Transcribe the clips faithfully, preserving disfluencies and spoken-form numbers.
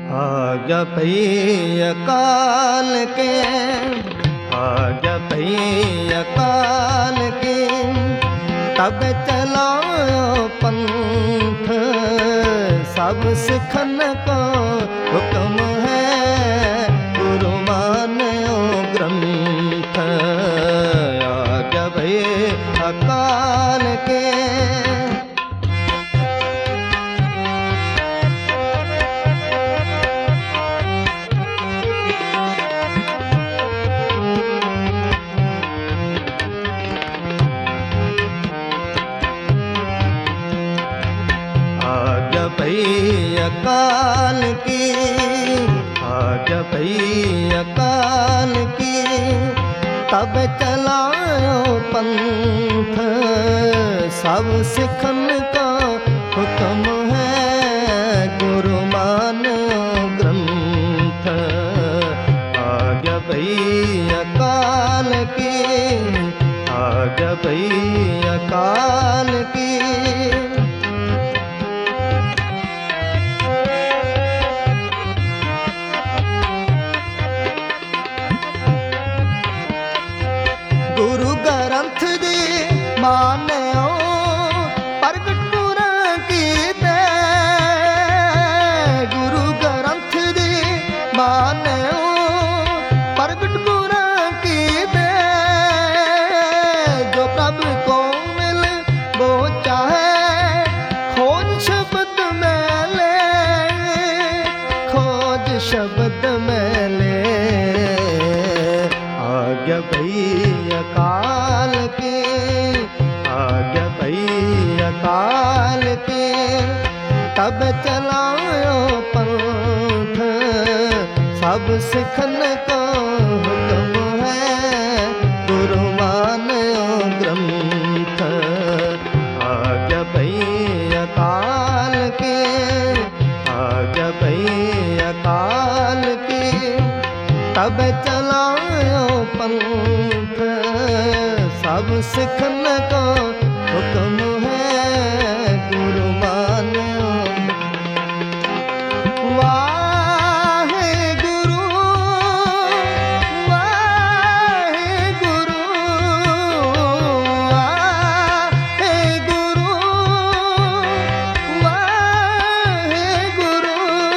आज्ञा पई अकाल के, आज्ञा पई अकाल के, तब चलायो पंथ सब सिखन को हुक्म है, गुरु मान्यो ग्रंथ। आज्ञा पई अकाल के, पई अकाल की, आज्ञा पई अकाल की, तब चलायो पंथ सब सिखन का हुक्म है, गुरु मान्यो ग्रंथ। आज्ञा पई अकाल की, आज्ञा पई अकाल की, गुरु ग्रंथ दी मान्यो प्रगट पुरां कीते, गुरु ग्रंथ दी मान्यो प्रगट पुरां कीते, जो प्रभु को मिल वो चाहे खोज शब्द में ले, खोज शब्द में ले। आज्ञा पई अकाल के, आज्ञा पई अकाल के, तब चलायो पंथ सब सिखन को हुक्म है, गुरु मान्यो ग्रंथ। आज्ञा पई अकाल के, आज्ञा पई अकाल के, तब चलायो पंथ सब सिखन को हुक्म है, गुरु मान्यो। वाहे गुरु, वाहे गुरु, वाहे गुरु, वाहे गुरु।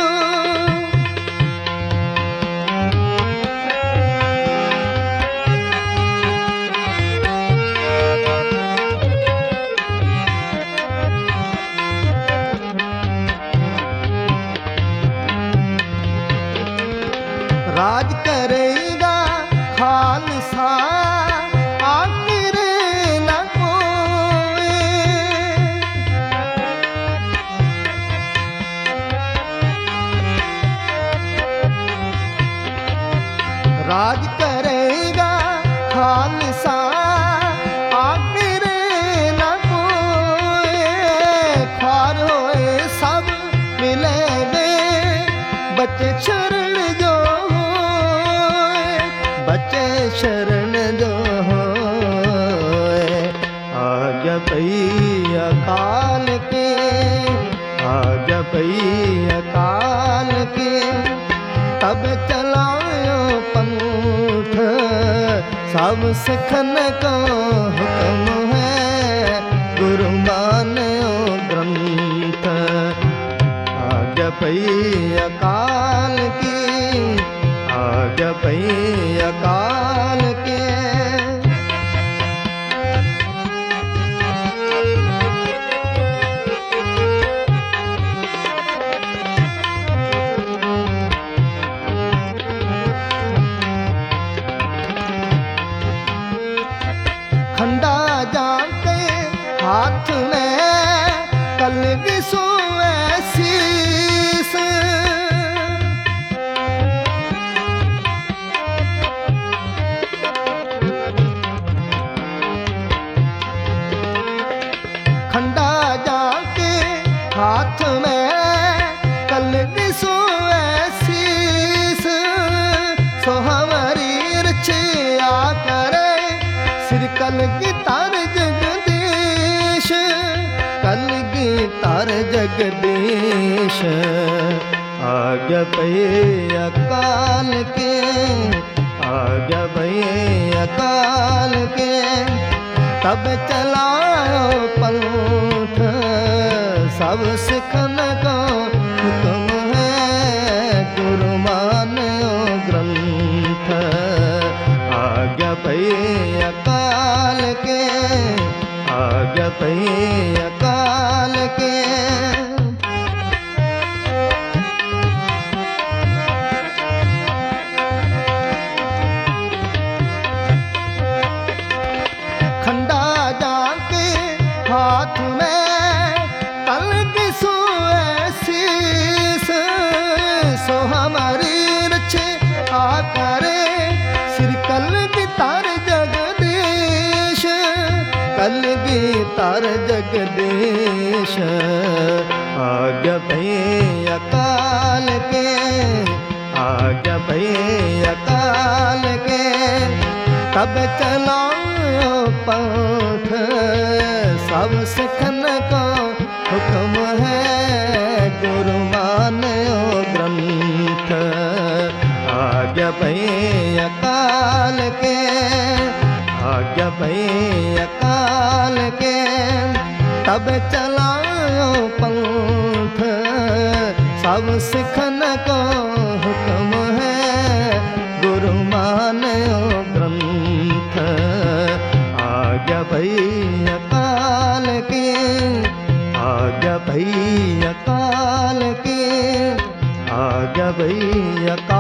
राज करेगा खालसा आखिर न कोई, राज करेगा खालसा आखिर न कोई, ख्वार होए सब मिलेंगे बच्चे शरण जो, बच्चे शरण जो होए। आज्ञा पई अकाल के, आज्ञा पई अकाल के, तब चलायो पंथ सब सिखन को हुक्म है, गुरु मान्यो ग्रंथ। आज्ञा पई अकाल की, आज्ञा पई अकाल के, खंडा जाके हाथ में कलगी सोए शीस, खंडा जाके हाथ में कलगी सोए शीस, सो हमारी रछिया करे सिर कलगी तार जगदीश, कलगी तार जगदीश। आज्ञा भई अकाल के, आज्ञा भई अकाल के, तब चलायो पंथ सब सिखन को हुक्म है, गुरु मान्यो ग्रंथ। आज्ञा भई अकाल के, आज्ञा भई अकाल के, खंडा जाके हाथ में कल की सोए शीस, सो हमारी रक्षे आकारे श्री कल की तार जगदीश, कल की तार जगदीश। आज्ञा भई अकाल के, आज्ञा भई अकाल के, तब चलायो पंथ सब सिखन को हुक्म है, गुरु मान्यो ग्रंथ। आज्ञा भई अकाल के, आज्ञा भई अकाल के, तब चलायो पंथ सब सिखन को हुक्म है, गुरु मान्यो ग्रंथ। आज्ञा भई अकाल के, आज्ञा भई अकाल के, आज्ञा भई अकाल